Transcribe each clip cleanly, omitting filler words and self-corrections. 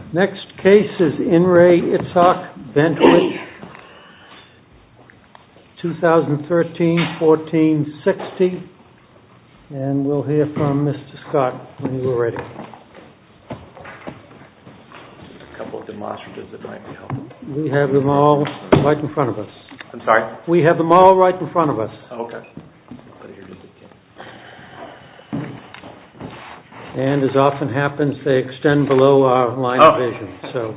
Next case is In Re Itzhak Bentwich, 2013-14-60, and we'll hear from Mr. Scott when you are ready. A couple of demonstratives that might be helpful. We have them all right in front of us. I'm sorry? We have them all right in front of us. Okay. And as often happens, they extend below our line of vision. So,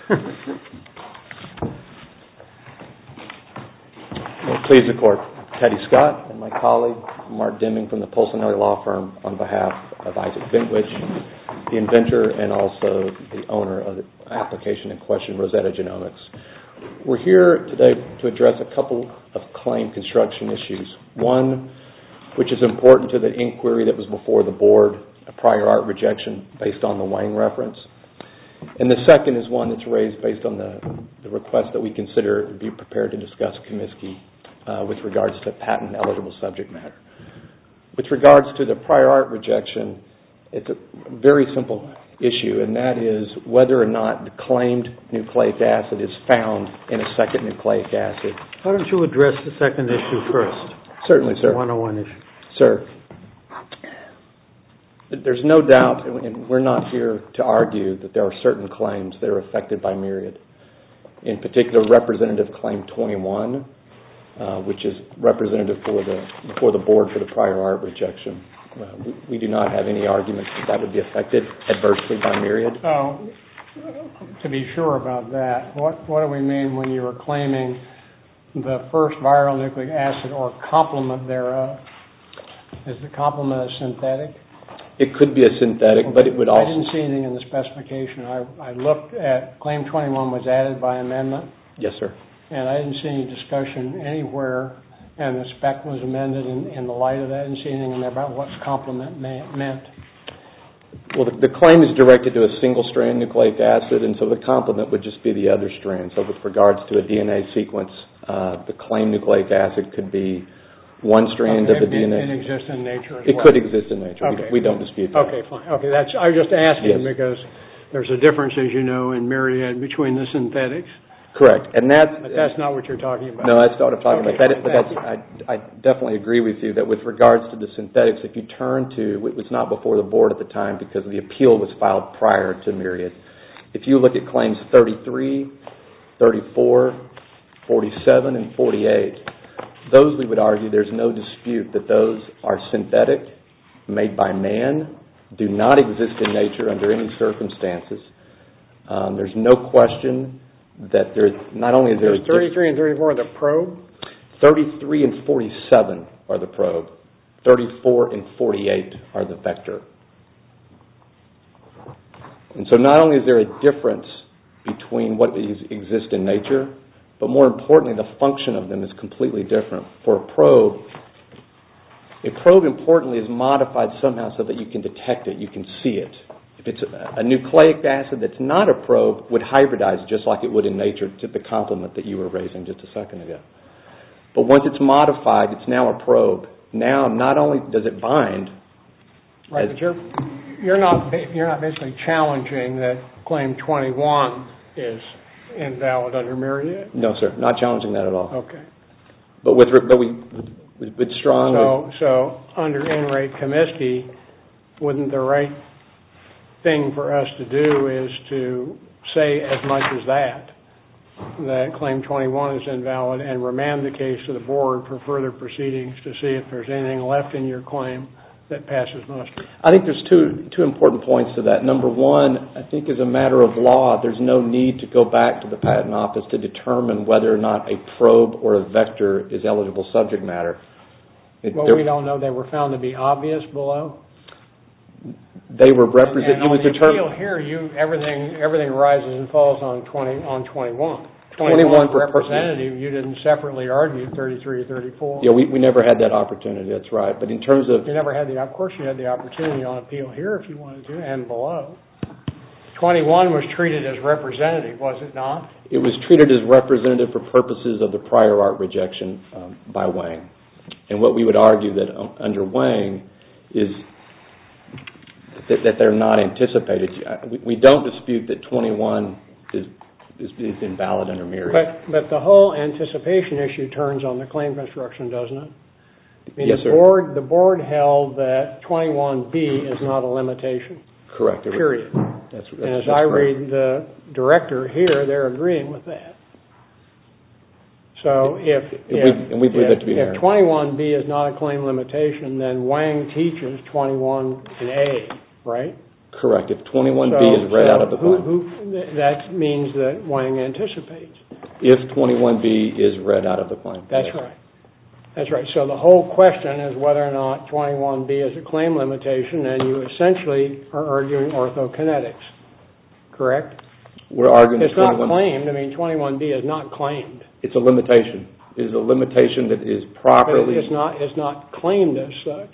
well, please the court. Teddy Scott and my colleague Mark Deming from the Polsinelli Law Firm on behalf of Isaac Bentwich, the inventor and also the owner of the application in question, Rosetta Genomics. We're here today to address a couple of claim construction issues. One, which is important to the inquiry that was before the board, a prior art rejection based on the Wang reference. And the second is one that's raised based on the request that we consider to be prepared to discuss Comiskey with regards to patent eligible subject matter. With regards to the prior art rejection, it's a very simple issue, and that is whether or not the claimed nucleic acid is found in a second nucleic acid. Why don't you address the second issue first? Certainly, sir. The 101 issue. Sir, there's no doubt, and we're not here to argue, that there are certain claims that are affected by Myriad. In particular, Representative Claim 21, which is representative for the board for the prior art rejection. We do not have any argument that would be affected adversely by Myriad. So, to be sure about that, what do we mean when you are claiming the first viral nucleic acid or complement thereof? Is the complement a synthetic? It could be a synthetic, but it would also... I didn't see anything in the specification. I looked at Claim 21 was added by amendment. Yes, sir. And I didn't see any discussion anywhere, and the spec was amended in the light of that. I didn't see anything in there about what complement meant. Well, the claim is directed to a single-strand nucleic acid, and so the complement would just be the other strand. So with regards to a DNA sequence, the claimed nucleic acid could be one strand of the DNA. It exists in nature as well? It could exist in nature. Okay. We don't dispute that. Okay, fine. Okay, I was just asking because there's a difference, as you know, in Myriad between the synthetics. Correct. And but that's not what you're talking about. No, that's not what I'm talking about. I definitely agree with you that with regards to the synthetics, if you turn to, it was not before the board at the time because the appeal was filed prior to Myriad. If you look at claims 33, 34, 47, and 48, those we would argue there's no dispute that those are synthetic, made by man, do not exist in nature under any circumstances. There's no question that there's not only is there... Is 33 and 34 the probe? 33 and 47 are the probe. 34 and 48 are the vector. And so not only is there a difference between what exists in nature, but more importantly, the function of them is completely different. For a probe importantly is modified somehow so that you can detect it, you can see it. If it's a nucleic acid that's not a probe, would hybridize just like it would in nature to the complement that you were raising just a second ago. But once it's modified, it's now a probe. Now, not only does it bind... Right, but you're not basically challenging that Claim 21 is invalid under Myriad? No, sir. Not challenging that at all. Okay. But with strong... So under In Re Comiskey, wouldn't the right thing for us to do is to say as much as that Claim 21 is invalid and remand the case to the board for further proceedings to see if there's anything left in your claim that passes muster? I think there's two important points to that. Number one, I think as a matter of law, there's no need to go back to the patent office to determine whether or not a probe or a vector is eligible subject matter. Well, we don't know. They were found to be obvious below? They were represented... And on the appeal here, everything rises and falls on 21. 21 for representative, you didn't separately argue 33 or 34. Yeah, we never had that opportunity, that's right. But in terms of... Of course you had the opportunity on appeal here if you wanted to, and below. 21 was treated as representative, was it not? It was treated as representative for purposes of the prior art rejection by Wang. And what we would argue that under Wang is that they're not anticipated. We don't dispute that 21 is invalid under Myriad. But the whole anticipation issue turns on the claim construction, doesn't it? Yes, sir. The board held that 21B is not a limitation. Correct. Period. That's and as I read the director here, they're agreeing with that. So if 21B is not a claim limitation, then Wang teaches 21A, right? Correct. If 21B is read out of the claim. That means that Wang anticipates. If 21B is read out of the claim. That's right. That's right. So the whole question is whether or not 21B is a claim limitation, and you essentially are arguing orthokinetics, correct? We're arguing it's not claimed. I mean, 21B is not claimed. It's a limitation. It is a limitation that is properly... But it's not claimed as such.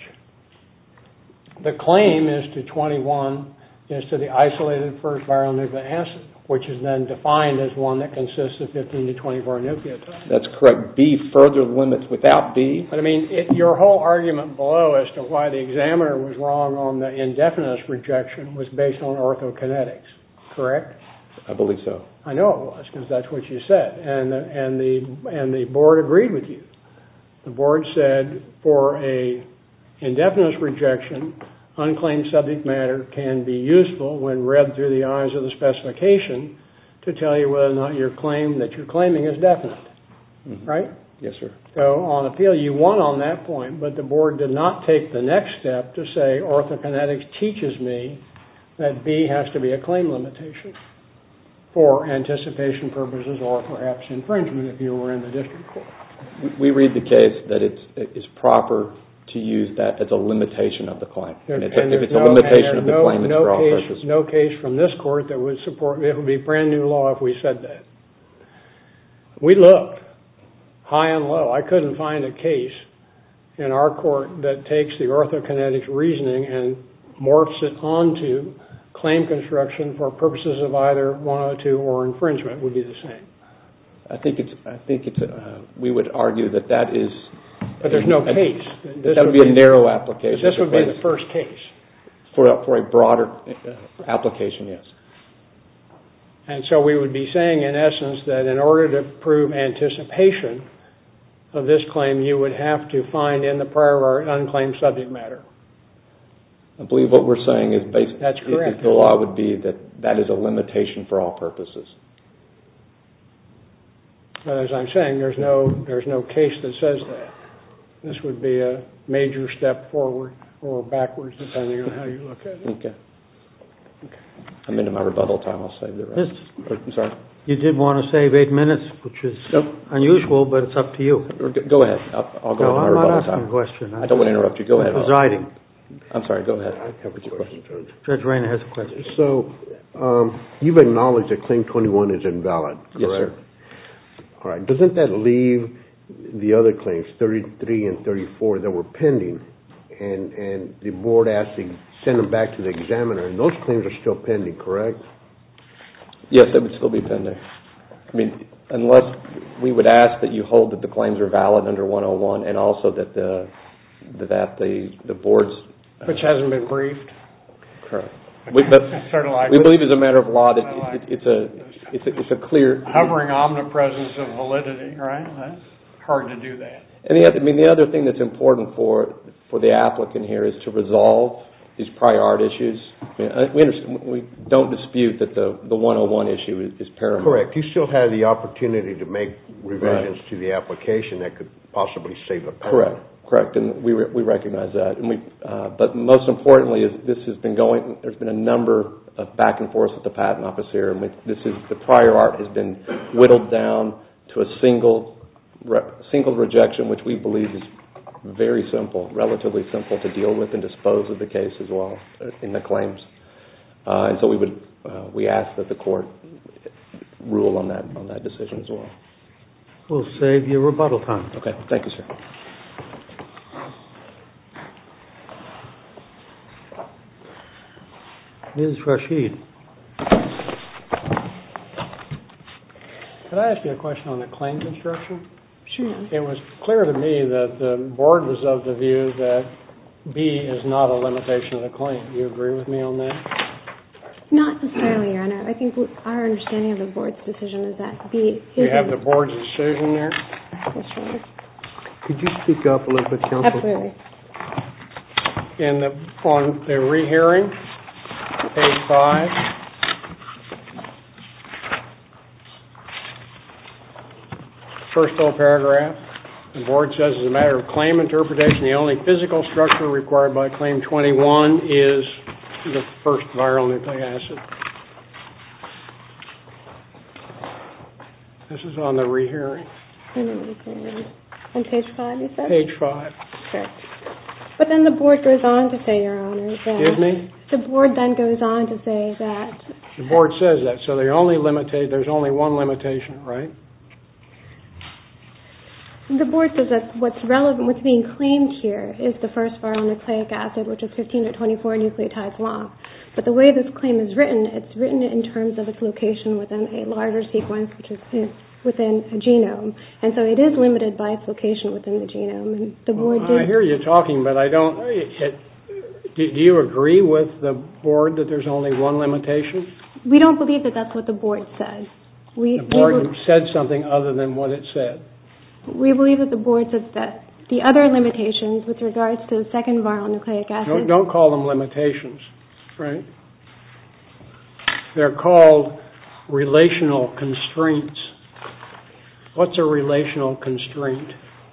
The claim is to 21, is to the isolated first viral nucleic acid, which is then defined as one that consists of 15 to 24 nucleotides. That's correct. B further limits without B. But I mean, your whole argument below as to why the examiner was wrong on the indefiniteness rejection was based on orthokinetics, correct? I believe so. I know it was, because that's what you said, and the board agreed with you. The board said for a indefiniteness rejection, unclaimed subject matter can be useful when read through the eyes of the specification to tell you whether or not your claim that you're claiming is definite, right? Yes, sir. So on appeal, you won on that point, but the board did not take the next step to say orthokinetics teaches me that B has to be a claim limitation for anticipation purposes or perhaps infringement if you were in the district court. We read the case that it's proper to use that as a limitation of the claim. If it's a limitation of the claim, it's for all purposes. No case from this court that would support it. It would be brand new law if we said that. We looked high and low. I couldn't find a case in our court that takes the orthokinetics reasoning and morphs it onto claim construction for purposes of either 102 or infringement would be the same. I think we would argue that is... But there's no case. That would be a narrow application. This would be the first case. For a broader application, yes. And so we would be saying, in essence, that in order to prove anticipation of this claim, you would have to find in the prior art unclaimed subject matter. I believe what we're saying is based... That's correct. The law would be that is a limitation for all purposes. But as I'm saying, there's no case that says that. This would be a major step forward or backwards, depending on how you look at it. Okay. I'm into my rebuttal time. I'll save the rest. I'm sorry. You did want to save 8 minutes, which is unusual, but it's up to you. Go ahead. I'll go into my rebuttal time. I'm not asking a question. I don't want to interrupt you. Go ahead. I'm presiding. I'm sorry. Go ahead. I have a question, Judge. Judge Rayner has a question. So, you've acknowledged that Claim 21 is invalid, correct? Yes, sir. All right. Doesn't that leave the other claims, 33 and 34, that were pending, and the board asked to send them back to the examiner, and those claims are still pending, correct? Yes, they would still be pending. I mean, unless we would ask that you hold that the claims are valid under 101, and also that the board's... Which hasn't been briefed. Correct. We believe as a matter of law that it's a clear... Hovering omnipresence of validity, right? That's hard to do that. And the other thing that's important for the applicant here is to resolve these prior art issues. I mean, we don't dispute that the 101 issue is paramount. Correct. You still have the opportunity to make revisions to the application that could possibly save a patent. Correct, and we recognize that. But most importantly, this has been going. There's been a number of back and forth with the patent office here. The prior art has been whittled down to a single rejection, which we believe is very simple, relatively simple to deal with and dispose of the case as well in the claims. And so we ask that the court rule on that decision as well. We'll save you rebuttal time. Okay, thank you, sir. Ms. Rashid. Could I ask you a question on the claim construction? Sure. It was clear to me that the board was of the view that B is not a limitation of the claim. Do you agree with me on that? Not necessarily, Your Honor. I think our understanding of the board's decision is that B is... You have the board's decision there? Yes, Your Honor. Could you speak up a little bit, counsel? Absolutely. On the rehearing, page 5, first full paragraph, the board says, as a matter of claim interpretation, the only physical structure required by Claim 21 is the first viral nucleic acid. This is on the rehearing. On page 5, you said? Page 5. Correct. But then the board goes on to say, Your Honor, that... Excuse me? The board then goes on to say that... The board says that, so there's only one limitation, right? The board says that what's relevant, what's being claimed here is the first viral nucleic acid, which is 15 to 24 nucleotides long. But the way this claim is written, it's written in terms of its location within a larger sequence, which is within a genome. And so it is limited by its location within the genome. And the board I hear you talking, but I don't... Do you agree with the board that there's only one limitation? We don't believe that that's what the board said. The board said something other than what it said. We believe that the board said that the other limitations with regards to the second viral nucleic acid... Don't call them limitations, right? They're called relational constraints. What's a relational constraint?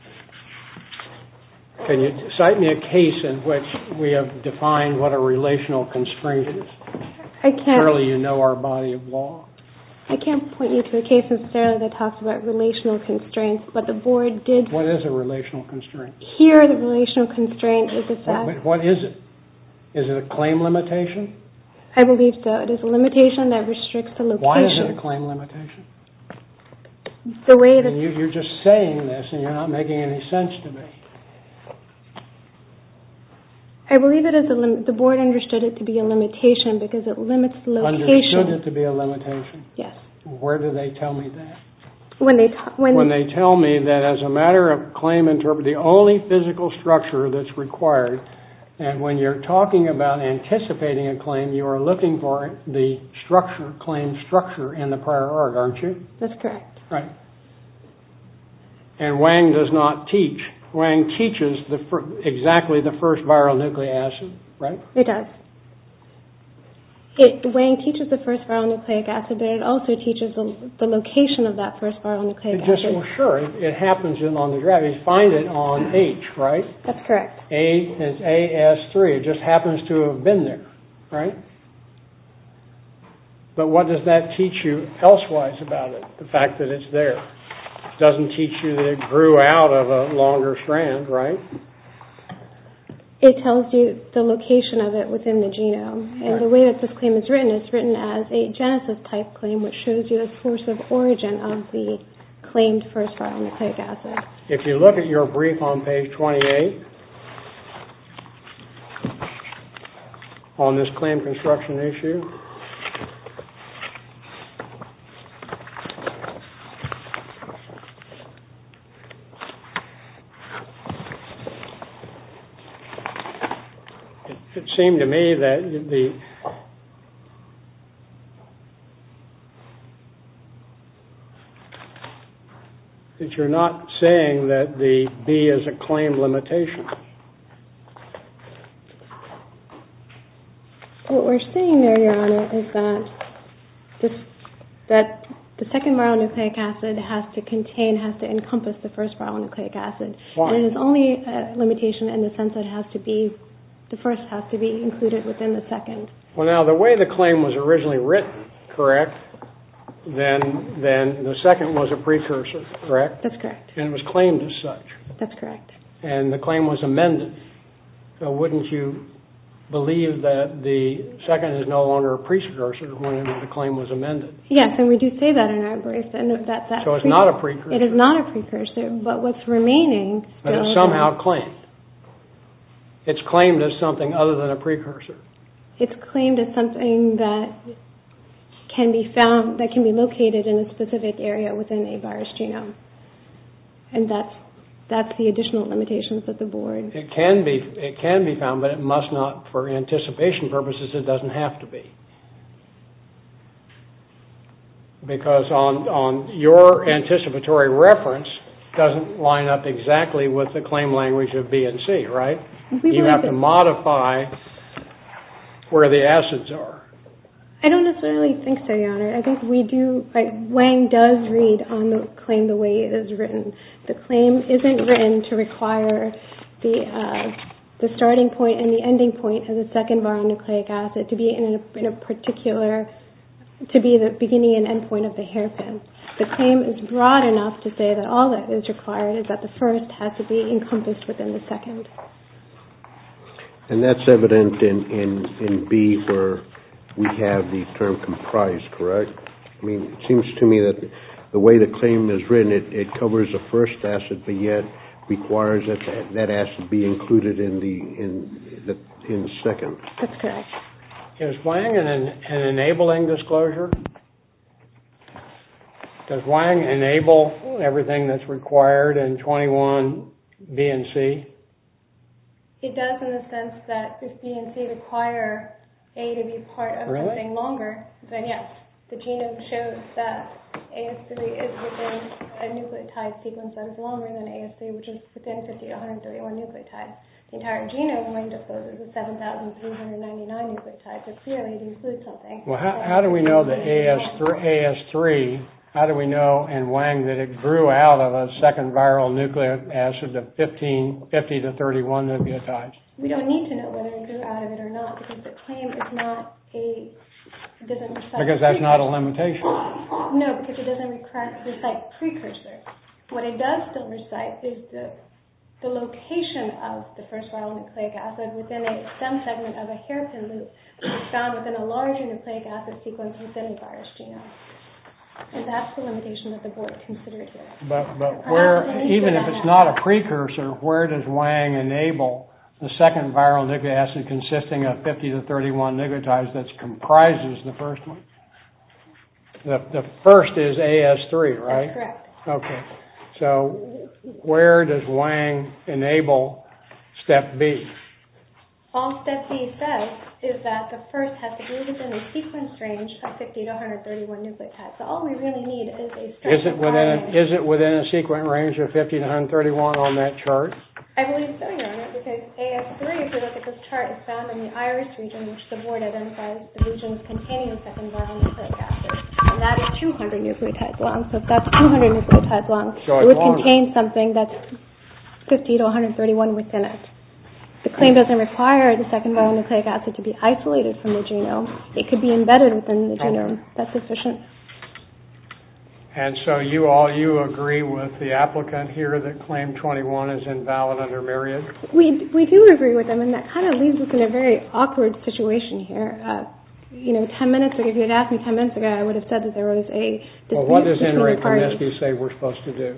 Can you cite me a case in which we have defined what a relational constraint is? I can't. Surely you know our body of law. I can't point you to a case necessarily that talks about relational constraints, but the board did... What is a relational constraint? Here, the relational constraint is the fact... What is it? Is it a claim limitation? I believe so. It is a limitation that restricts the location. Why is it a claim limitation? The way that... You're just saying this and you're not making any sense to me. I believe it is the board understood it to be a limitation because it limits the location. Understood it to be a limitation? Yes. Where do they tell me that? When they tell me that as a matter of claim interpretation, the only physical structure that's required, and when you're talking about anticipating a claim, you are looking for the structure, claim structure in the prior art, aren't you? That's correct. Right. And Wang does not teach. Wang teaches exactly the first viral nucleic acid, right? It does. Wang teaches the first viral nucleic acid, but it also teaches the location of that first viral nucleic acid. Well, sure. It happens on the draft. You find it on H, right? That's correct. A is AS3. It just happens to have been there, right? But what does that teach you elsewise about it, the fact that it's there? It doesn't teach you that it grew out of a longer strand, right? It tells you the location of it within the genome. And the way that this claim is written, it's written as a genesis-type claim, which shows you the source of origin of the claimed first viral nucleic acid. If you look at your brief on page 28, on this claim construction issue, it seemed to me that that you're not saying that the B is a claim limitation. What we're saying there, Your Honor, is that the second viral nucleic acid has to encompass the first viral nucleic acid. Why? And it is only a limitation in the sense that the first has to be included within the second. Well, now, the way the claim was originally written, correct, then the second was a precursor, correct? That's correct. And it was claimed as such. That's correct. And the claim was amended. So wouldn't you believe that the second is no longer a precursor when the claim was amended? Yes, and we do say that in our brief. So it's not a precursor? It is not a precursor, but what's remaining... But it's somehow claimed. It's claimed as something other than a precursor. It's claimed as something that can be found, that can be located in a specific area within a virus genome. And that's That's the additional limitations that the board... It can be found, but it must not, for anticipation purposes, it doesn't have to be. Because on your anticipatory reference doesn't line up exactly with the claim language of B and C, right? You have to modify where the acids are. I don't necessarily think so, Your Honor. I think we do, Wang does read on the claim the way it is written. The claim isn't written to require the starting point and the ending point of the second viral nucleic acid to be in a particular, to be the beginning and end point of the hairpin. The claim is broad enough to say that all that is required is that the first has to be encompassed within the second. And that's evident in B where we have the term comprised, correct? I mean, it seems to me that the way the claim is written, it covers the first acid, but yet requires that acid be included in the second. That's correct. Is Wang an enabling disclosure? Does Wang enable everything that's required in 21 B and C? It does in the sense that if B and C require A to be part of something longer, then yes. The genome shows that AS3 is within a nucleotide sequence that is longer than AS3, which is within 50 to 131 nucleotides. The entire genome Wang discloses is 7,399 nucleotides, so clearly it includes something. Well, how do we know that AS3, how do we know in Wang that it grew out of a second viral nucleic acid of 50 to 31 nucleotides? We don't need to know whether it grew out of it or not because the claim is not it doesn't recite... Because that's not a limitation. No, because it doesn't recite precursor. What it does still recite is the location of the first viral nucleic acid within a stem segment of a hairpin loop which is found within a larger nucleic acid sequence within a virus genome. And that's the limitation that the board considered here. But where, even if it's not a precursor, where does Wang enable the second viral nucleic acid consisting of 50 to 31 nucleotides that comprises the first one? The first is AS3, right? That's correct. Okay. So where does Wang enable step B? All step B says is that the first has to be within a sequence range of 50 to 131 nucleotides. So all we really need is a structure. Is it within a sequence range of 50 to 131 on that chart? I believe so, Your Honor, because AS3, if you look at this chart, is found in the iris region, which the board identifies the regions containing the second viral nucleic acid. And that is 200 nucleotides long. So if that's 200 nucleotides long, it would contain something that's 50 to 131 within it. The claim doesn't require the second viral nucleic acid to be isolated from the genome. It could be embedded within the genome. That's sufficient. And so you agree with the applicant here that Claim 21 is invalid under Myriad? We do agree with them, and that kind of leaves us in a very awkward situation here. 10 minutes ago, if you had asked me 10 minutes ago, I would have said that there was a dispute. Well, what does Enrique Comiskey say we're supposed to do?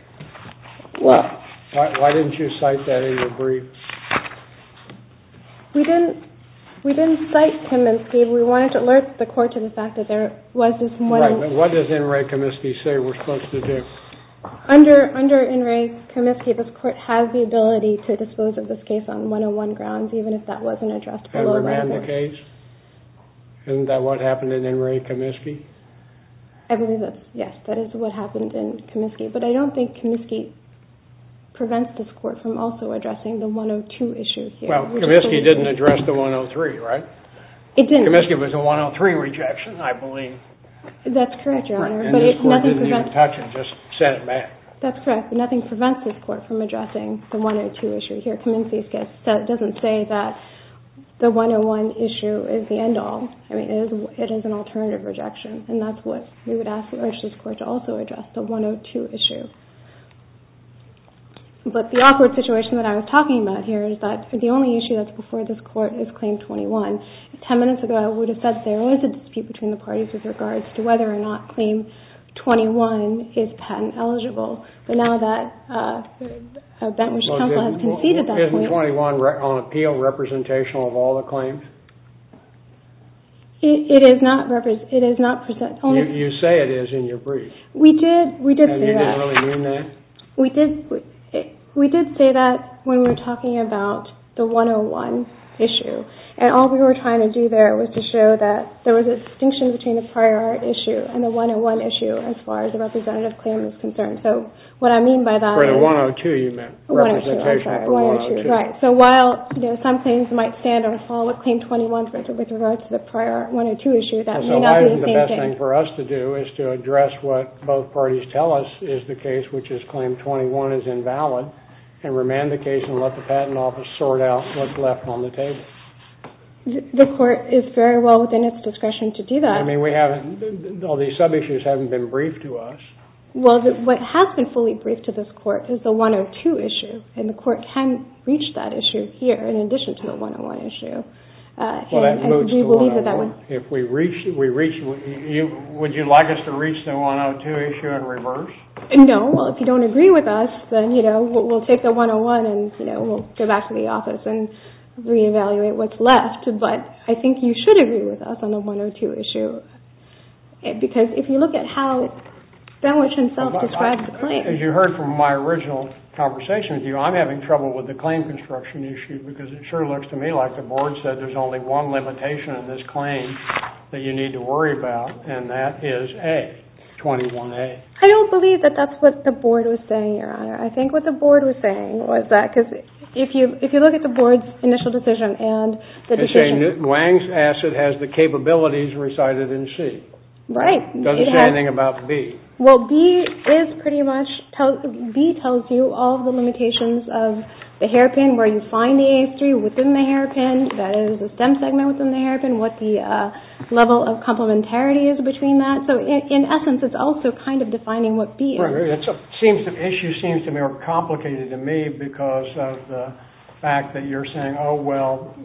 Well, why didn't you cite that in your brief? We didn't cite Comiskey. We wanted to alert the court to the fact that there was this one... Right, but what does Enrique Comiskey say we're supposed to do? Under Enrique Comiskey, this court has the ability to dispose of this case on 101 grounds, even if that wasn't addressed below. And remand the case? Isn't that what happened in Enrique Comiskey? I believe that is what happened in Comiskey. But I don't think Comiskey prevents this court from also addressing the 102 issue here. Well, Comiskey didn't address the 103, right? It didn't. Comiskey was a 103 rejection, I believe. That's correct, Your Honor. Right. And this court didn't even touch it, just sent it back. That's correct, but nothing prevents this court from addressing the 102 issue here. Comiskey doesn't say that the 101 issue is the end-all. I mean, it is an alternative rejection, and that's what we would urge this court to also address, the 102 issue. But the awkward situation that I was talking about here is that the only issue that's before this court is Claim 21. 10 minutes ago, I would have said there was a dispute between the parties with regards to whether or not Claim 21 is patent eligible. But now that Bentwick Counsel has conceded that point... Isn't 21 on appeal representational of all the claims? It is not present. You say it is in your brief. We did say that. And you didn't really mean that? We did. We did say that when we were talking about the 101 issue. And all we were trying to do there was to show that there was a distinction between the prior art issue and the 101 issue as far as the representative claim is concerned. So what I mean by that For the is... 102 you meant. Representation for 102. Right. So while some claims might stand or fall with Claim 21 with regards to the prior art 102 issue, that may not be the same thing. So why isn't the best thing for us to do is to address what both parties tell us is the case, which is Claim 21 is invalid, and remand the case and let the Patent Office sort out what's left on the table? The court is very well within its discretion to do that. I mean, all these sub-issues haven't been briefed to us. Well, what has been fully briefed to this court is the 102 issue, and the court can reach that issue here in addition to the 101 issue. Well, that moves to 101. If we reach, would you like us to reach the 102 issue in reverse? No. Well, if you don't agree with us, then we'll take the 101 and we'll go back to the office and reevaluate what's left. But I think you should agree with us on the 102 issue, because if you look at how Benwich himself described the claim. As you heard from my original conversation with you, I'm having trouble with the claim construction issue because it sure looks to me like the board said there's only one limitation in this claim that you need to worry about, and that is A, 21A. I don't believe that that's what the board was saying, Your Honor. I think what the board was saying was that, because if you look at the board's initial decision and the decision... It's saying Wang's acid has the capabilities recited in C. Right. Doesn't say anything about B. Well, B is pretty much, B tells you all of the limitations of the hairpin, where you find the AS3 within the hairpin, that is the stem segment within the hairpin, what the level of complementarity is between that. So in essence, it's also kind of defining what B is. Right. The issue seems to be more complicated to me because of the fact that you're saying, oh, well,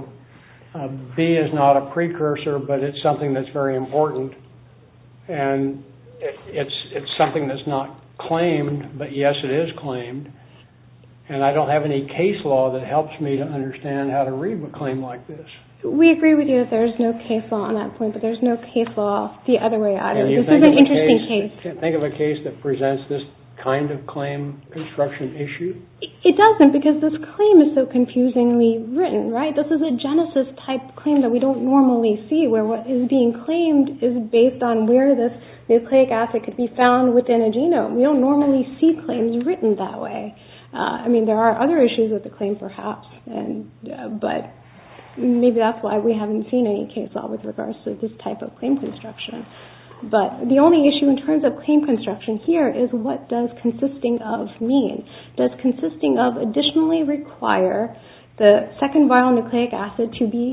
B is not a precursor, but it's something that's very important. And it's something that's not claimed, but yes, it is claimed. And I don't have any case law that helps me to understand how to read a claim like this. We agree with you that there's no case law on that point, but there's no case law the other way either. This is an interesting case. Can't think of a case that presents this kind of claim construction issue? It doesn't, because this claim is so confusingly written, right? This is a Genesis type claim that we don't normally see, where what is being claimed is based on where this nucleic acid could be found within a genome. We don't normally see claims written that way. There are other issues with the claim, perhaps, but maybe that's why we haven't seen any case law with regards to this type of claim construction. But the only issue in terms of claim construction here is, what does consisting of mean? Does consisting of additionally require the second viral nucleic acid to be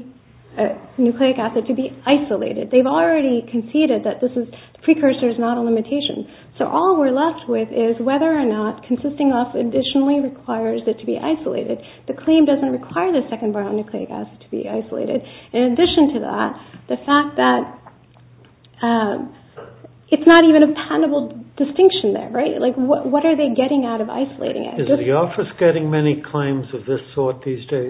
isolated? They've already conceded that the precursor is not a limitation. So all we're left with is whether or not consisting of additionally requires it to be isolated. The claim doesn't require the second viral nucleic acid to be isolated. In addition to that, the fact that it's not even a patentable distinction there, right? Like, what are they getting out of isolating it? Is the office getting many claims of this sort these days?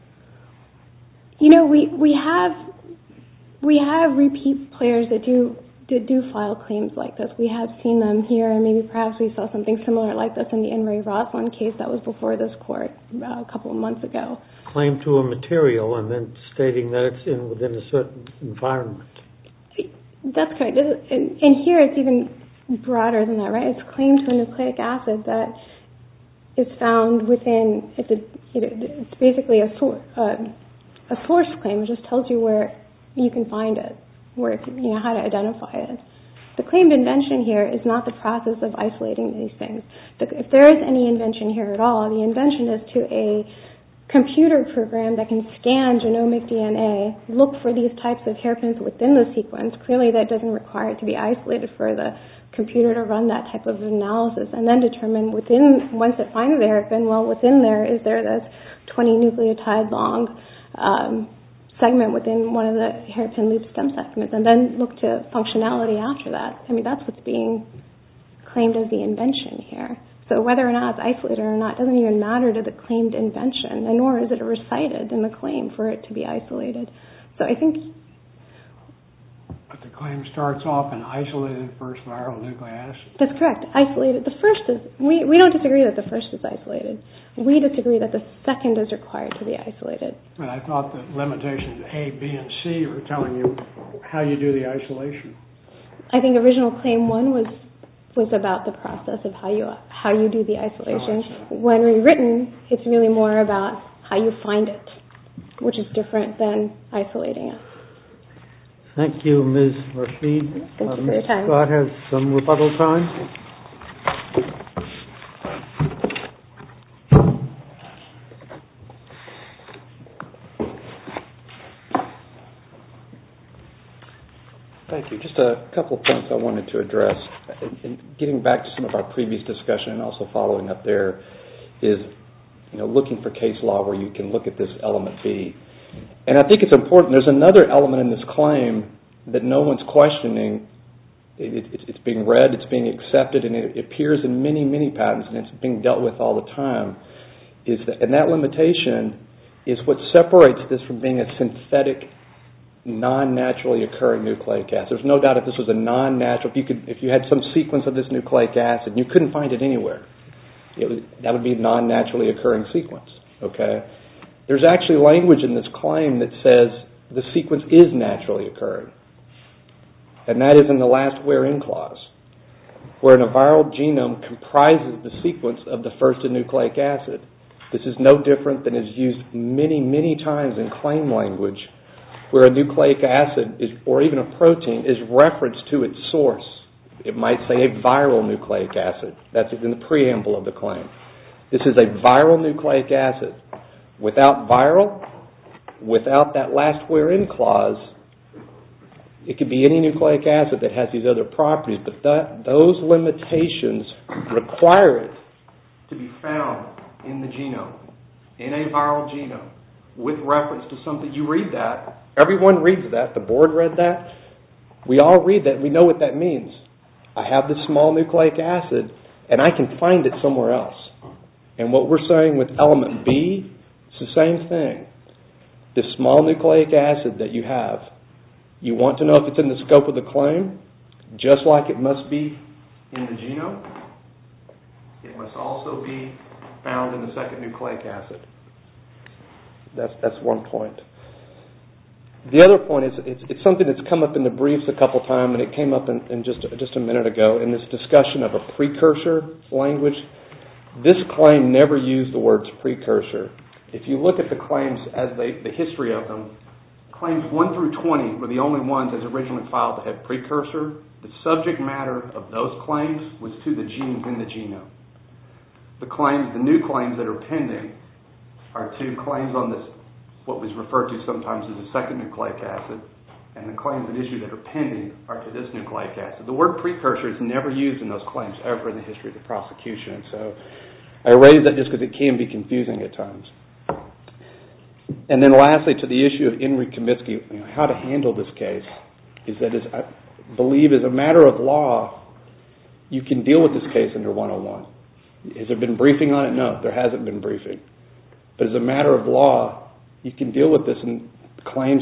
We have repeat players that do file claims like this. We have seen them here, and maybe perhaps we saw something similar like this in the N. Ray Roslin case that was before this court a couple of months ago. Claim to a material and then stating that it's within a certain environment. That's correct. And here it's even broader than that, right? It's claimed to a nucleic acid that is found within, it's basically a source claim. It just tells you where you can find it, how to identify it. The claimed invention here is not the process of isolating these things. If there is any invention here at all, the invention is to a computer program that can scan genomic DNA, look for these types of hairpins within the sequence. Clearly that doesn't require it to be isolated for the computer to run that type of analysis, and then determine once it finds the hairpin, well, within there, is there this 20 nucleotide long segment within one of the hairpin loop stem segments, and then look to functionality after that. That's what's being claimed as the invention here. So whether or not it's isolated or not doesn't even matter to the claimed invention, and nor is it recited in the claim for it to be isolated. So I think... the claim starts off an isolated first viral nucleic acid. That's correct. Isolated. The first is, we don't disagree that the first is isolated. We disagree that the second is required to be isolated. And I thought that limitations A, B, and C were telling you how you do the isolation. I think original claim 1 was about the process of how you do the isolation. When rewritten, it's really more about how you find it, which is different than isolating it. Thank you, Ms. Rashid. Thank you for your time. Scott has some rebuttal time. Thank you. Just a couple of points I wanted to address. And getting back to some of our previous discussion and also following up there is, looking for case law where you can look at this element B. And I think it's important. There's another element in this claim that no one's questioning. It's being read, it's being accepted, and it appears in many, many patents, and it's being dealt with all the time. And that limitation is what separates this from being a synthetic, non-naturally occurring nucleic acid. There's no doubt if this was a non-natural, if you had some sequence of this nucleic acid and you couldn't find it anywhere, that would be a non-naturally occurring sequence. Okay? There's actually language in this claim that says the sequence is naturally occurring. And that is in the last wherein clause, where a viral genome comprises the sequence of the first nucleic acid. This is no different than is used many, many times in claim language, where a nucleic acid or even a protein is referenced to its source. It might say a viral nucleic acid. That's in the preamble of the claim. This is a viral nucleic acid. Without viral, without that last wherein clause, it could be any nucleic acid that has these other properties, but those limitations require it to be found in the genome, in a viral genome, with reference to something. You read that. Everyone reads that. The board read that. We all read that. We know what that means. I have this small nucleic acid, and I can find it somewhere else. And what we're saying with element B, it's the same thing. This small nucleic acid that you have, you want to know if it's in the scope of the claim, just like it must be in the genome, it must also be found in the second nucleic acid. That's one point. The other point is it's something that's come up in the briefs a couple times, and it came up in just a minute ago in this discussion of a precursor language. This claim never used the words precursor. If you look at the claims as the history of them, claims 1 through 20 were the only ones as originally filed that had precursor. The subject matter of those claims was to the genes in the genome. The new claims that are pending are to claims on this, what was referred to sometimes as the second nucleic acid, and the claims at issue that are pending are to this nucleic acid. The word precursor is never used in those claims ever in the history of the prosecution. So I raise that just because it can be confusing at times. And then lastly, to the issue of Henry Kamitsky, how to handle this case, is that I believe as a matter of law, you can deal with this case under 101. Has there been briefing on it? No, there hasn't been briefing. But as a matter of law, you can deal with this in claims,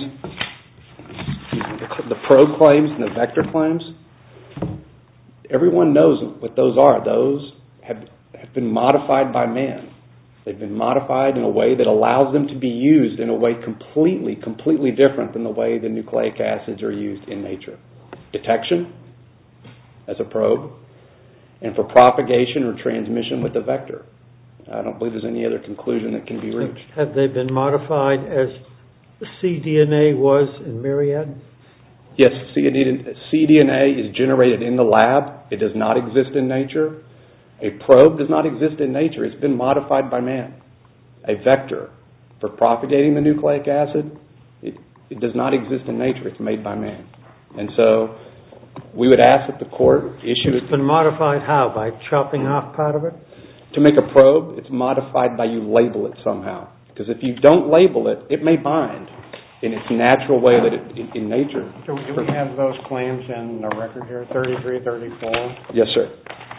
the probe claims and the vector claims. Everyone knows what those are. Those have been modified by man. They've been modified in a way that allows them to be used in a way completely different than the way the nucleic acids are used in nature. Detection as a probe, and for propagation or transmission with the vector. I don't believe there's any other conclusion that can be reached. Have they been modified as cDNA was in Myriad? Yes, cDNA is generated in the lab. It does not exist in nature. A probe does not exist in nature. It's been modified by man. A vector for propagating the nucleic acid, it does not exist in nature. It's made by man. And so we would ask that the court issue it. It's been modified how? By chopping off part of it? To make a probe, it's modified by you label it somehow. Because if you don't label it, it may bind in its natural way that in nature. Do we have those claims in the record here, 33, 34? Yes, sir.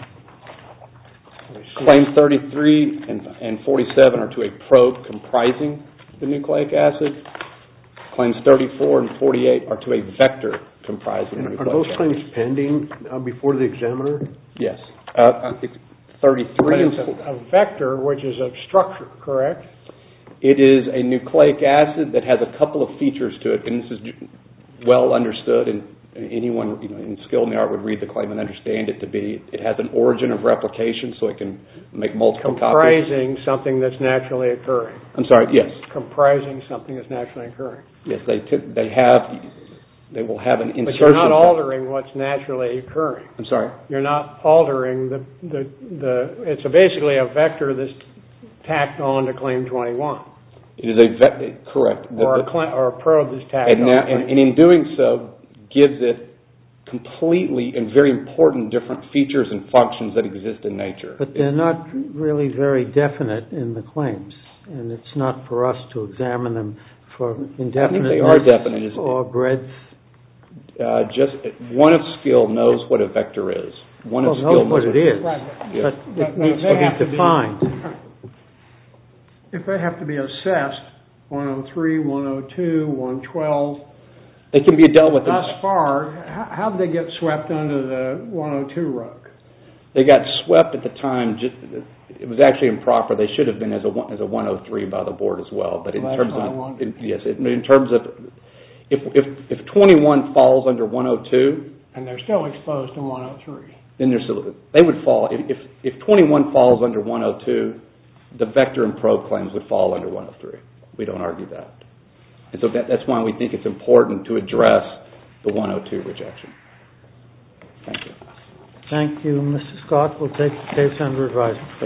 Claims 33 and 47 are to a probe comprising the nucleic acid. Claims 34 and 48 are to a vector comprising a And are nucleic those acid. claims pending before the examiner? Yes. 33 But and it's a vector, which is a structure, correct? It is a nucleic acid that has a couple of features to it, and this is well understood, and anyone in skill in the art would read the claim and understand it to be. It has an origin of replication, so it can make multiple copies. Comprising something that's naturally occurring. I'm sorry. Yes. Comprising something that's naturally occurring. Yes. They will have an insertion. But you're not altering what's naturally occurring. I'm sorry. You're not altering it's basically a vector that's tacked on to Claim 21. It is correct. Or a probe that's tacked on. And in doing so, gives it completely and very important different features and functions that exist in nature. But they're not really very definite in the claims, and it's not for us to examine them for indefiniteness. I think they are definite. Or breadth. Just one of skill knows what a vector is. One of skill knows what it is, Right. Yes. but it needs to be defined. If they have to be assessed, 103, 102, 112, They can be dealt with. thus far, how did they get swept under the 102 rug? They got swept at the time. It was actually improper. They should have been as a 103 by the board as well. But in terms of in terms of if 21 falls under 102, And they're still exposed to 103. then they would fall. If 21 falls under 102, the vector and probe claims would fall under 103. We don't argue that. And so that's why we think it's important to address the 102 rejection. Thank you. Thank you, Mr. Scott. We'll take the case under advisement.